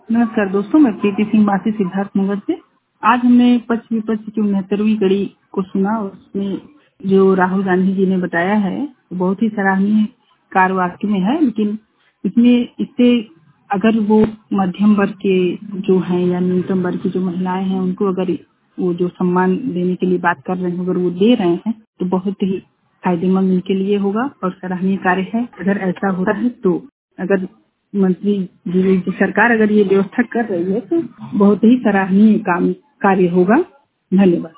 नमस्कार दोस्तों, मैं प्रीति सिंह बासी सिद्धार्थ नगर से। आज हमने पक्ष विपक्ष की 69वीं कड़ी को सुना। उसमें जो राहुल गांधी जी ने बताया है वो बहुत ही सराहनीय कार्य वाक्य में है, लेकिन इसमें इससे अगर वो मध्यम वर्ग के जो हैं या न्यूनतम वर्ग की जो महिलाएं हैं उनको अगर वो जो सम्मान देने के लिए बात कर रहे हैं अगर वो दे रहे हैं तो बहुत ही फायदेमंद उनके लिए होगा और सराहनीय कार्य है। अगर ऐसा होता है तो अगर मंत्री जी की सरकार अगर ये व्यवस्था कर रही है तो बहुत ही सराहनीय काम कार्य होगा। धन्यवाद।